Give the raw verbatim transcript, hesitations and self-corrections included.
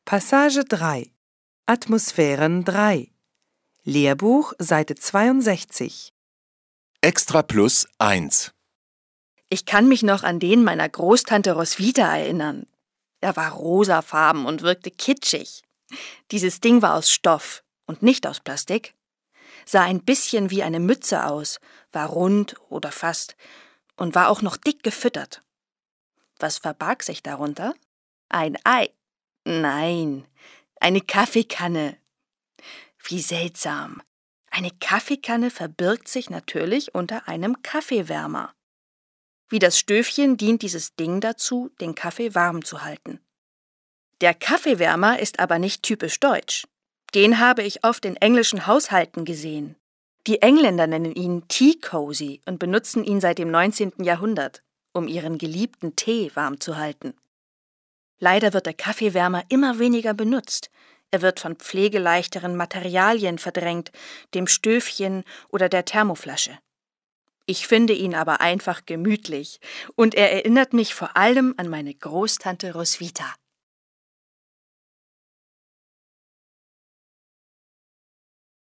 Passage drei. Atmosphären drei. Lehrbuch, Seite zweiundsechzig. Extra Plus eins. Ich kann mich noch an den meiner Großtante Roswitha erinnern. Er war rosafarben und wirkte kitschig. Dieses Ding war aus Stoff und nicht aus Plastik. Sah ein bisschen wie eine Mütze aus, war rund oder fast und war auch noch dick gefüttert. Was verbarg sich darunter? Ein Ei. Nein, eine Kaffeekanne. Wie seltsam. Eine Kaffeekanne verbirgt sich natürlich unter einem Kaffeewärmer. Wie das Stöfchen dient dieses Ding dazu, den Kaffee warm zu halten. Der Kaffeewärmer ist aber nicht typisch deutsch. Den habe ich oft in englischen Haushalten gesehen. Die Engländer nennen ihn Tea Cozy und benutzen ihn seit dem neunzehnten Jahrhundert, um ihren geliebten Tee warm zu halten. Leider wird der Kaffeewärmer immer weniger benutzt. Er wird von pflegeleichteren Materialien verdrängt, dem Stöfchen oder der Thermoflasche. Ich finde ihn aber einfach gemütlich und er erinnert mich vor allem an meine Großtante Roswitha.